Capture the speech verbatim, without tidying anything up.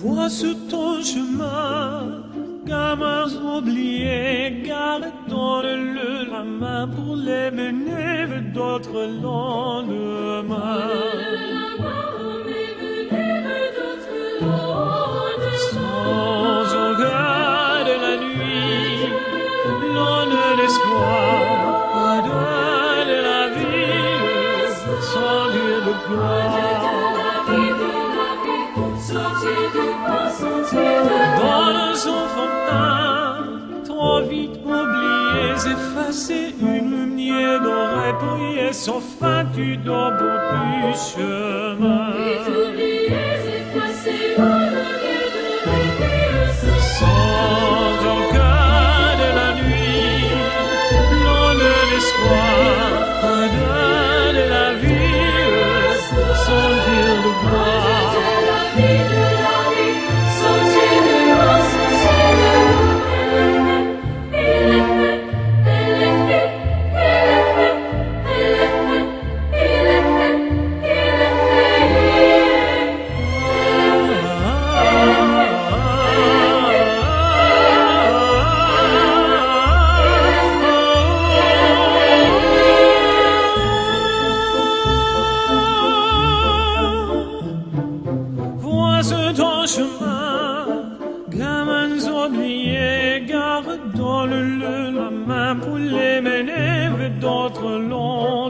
Vois sur ton chemin, gamins oubliés, garde, donne-le la main pour les mener vers d'autres lendemains. Sans regard de la nuit, l'onde d'espoir, au-delà de la vie, sans Dieu de gloire. Dans nos enfantin, trop vite oubliés, effacés, une lumière d'aurait brillé, sans fin tu dors au bout du chemin. Sans regard de la nuit, l'onde de l'espoir, au-delà de la vie, sans dire de gloire. Ton chemin, gamins oubliés, garde, donne-le la main pour les mener vers d'autres longs.